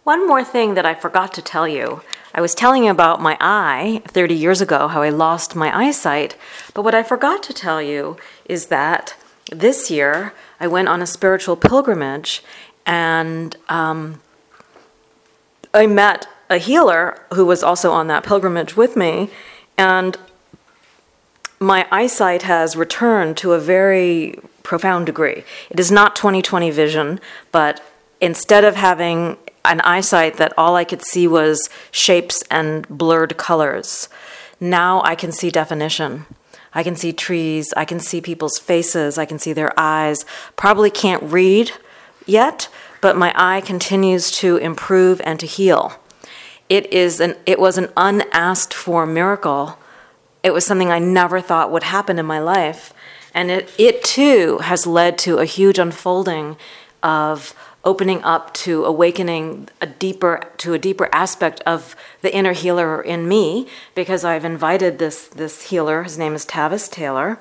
One more thing that I forgot to tell you. I was telling you about my eye 30 years ago, how I lost my eyesight. But what I forgot to tell you is that this year I went on a spiritual pilgrimage and I met a healer who was also on that pilgrimage with me. And my eyesight has returned to a very profound degree. It is not 20/20 vision, but instead of having an eyesight that all I could see was shapes and blurred colors, now I can see definition. I can see trees, I can see people's faces, I can see their eyes. Probably can't read yet, but my eye continues to improve and to heal. It was an unasked for miracle. It was something I never thought would happen in my life. And it too has led to a huge unfolding of opening up to awakening a deeper aspect of the inner healer in me, because I've invited this healer, his name is Tavis Taylor,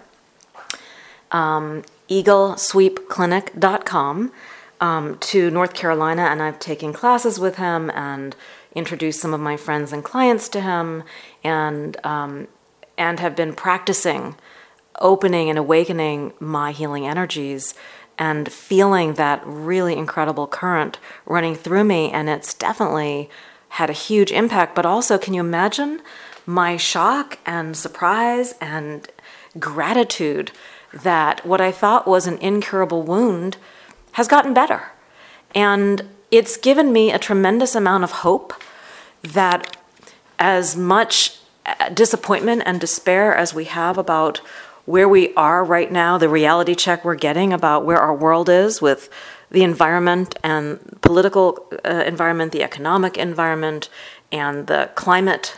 eaglesweepclinic.com, to North Carolina, and I've taken classes with him and introduced some of my friends and clients to him, and have been practicing opening and awakening my healing energies and feeling that really incredible current running through me. And it's definitely had a huge impact. But also, can you imagine my shock and surprise and gratitude that what I thought was an incurable wound has gotten better? And it's given me a tremendous amount of hope that as much disappointment and despair as we have about where we are right now, the reality check we're getting about where our world is with the environment and political environment, the economic environment, and the climate,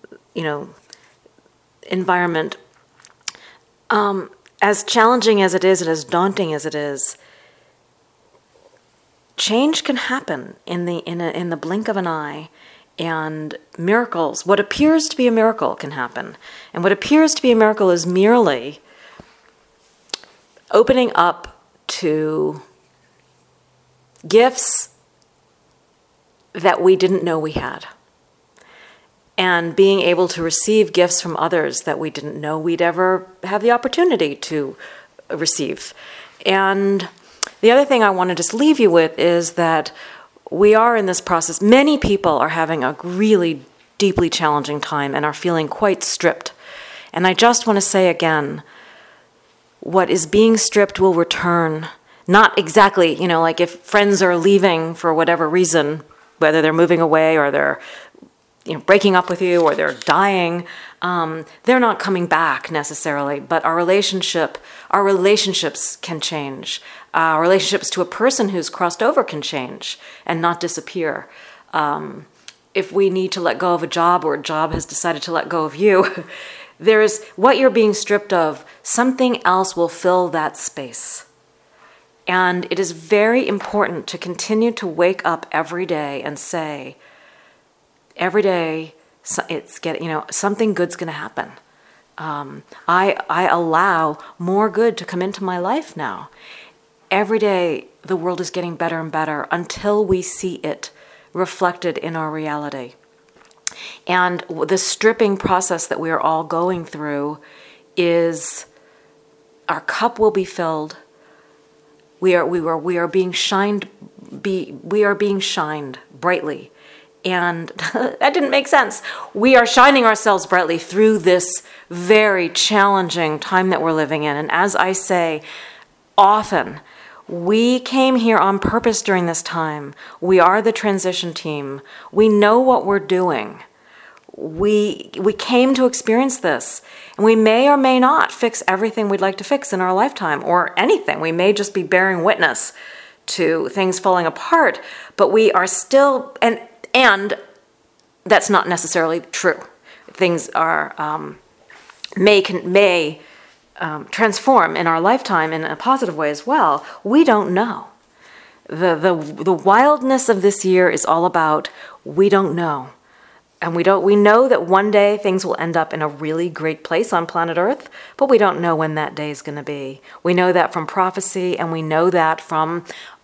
environment. As challenging as it is and as daunting as it is, change can happen in the blink of an eye. And miracles, what appears to be a miracle can happen. And what appears to be a miracle is merely opening up to gifts that we didn't know we had. And being able to receive gifts from others that we didn't know we'd ever have the opportunity to receive. And the other thing I want to just leave you with is that we are in this process. Many people are having a really deeply challenging time and are feeling quite stripped. And I just want to say again, what is being stripped will return. Not exactly, like if friends are leaving for whatever reason, whether they're moving away or they're breaking up with you or they're dying, they're not coming back necessarily. But our relationships can change. Relationships to a person who's crossed over can change and not disappear. If we need to let go of a job or a job has decided to let go of you, there's what you're being stripped of, something else will fill that space. And it is very important to continue to wake up every day and say, every day, something good's going to happen. I allow more good to come into my life now. Every day, the world is getting better and better until we see it reflected in our reality. And the stripping process that we are all going through is our cup will be filled. We are being shined brightly. And that didn't make sense. We are shining ourselves brightly through this very challenging time that we're living in. And as I say often, we came here on purpose during this time. We are the transition team. We know what we're doing. We came to experience this. And we may or may not fix everything we'd like to fix in our lifetime or anything. We may just be bearing witness to things falling apart. But we are still... And that's not necessarily true. Things are may transform in our lifetime in a positive way as well. We don't know. The wildness of this year is all about we don't know. And we know that one day things will end up in a really great place on planet Earth, but we don't know when that day is going to be. We know that from prophecy, and we know that from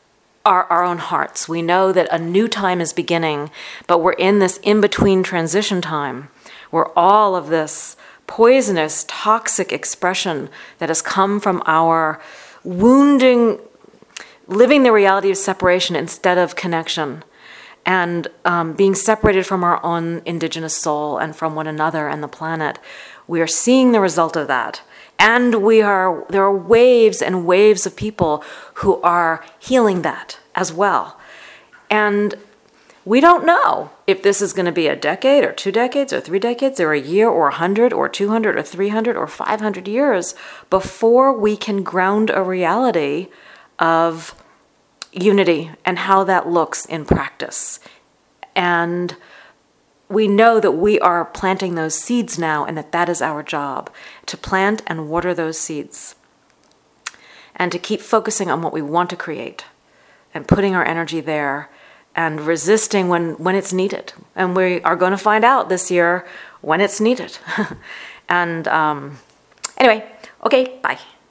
our own hearts. We know that a new time is beginning, but we're in this in-between transition time where all of this poisonous, toxic expression that has come from our wounding, living the reality of separation instead of connection, and being separated from our own indigenous soul and from one another and the planet. We are seeing the result of that. And there are waves and waves of people who are healing that as well. And we don't know if this is going to be a decade or 2 decades or 3 decades or a year or 100 or 200 or 300 or 500 years before we can ground a reality of unity and how that looks in practice. And we know that we are planting those seeds now, and that is our job, to plant and water those seeds and to keep focusing on what we want to create and putting our energy there and resisting when it's needed. And we are going to find out this year when it's needed. And anyway, okay, bye.